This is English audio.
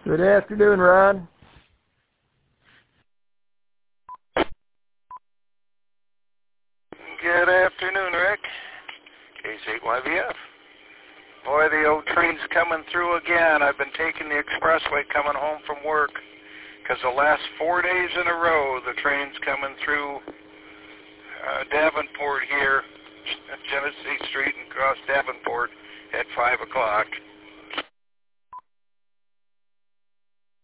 Good afternoon, Ron. Good afternoon, Rick. Case8YVF. Boy, the old train's coming through again. I've been taking the expressway coming home from work because the last 4 days in a row, the train's coming through Davenport here, Genesee Street and across Davenport at 5 o'clock.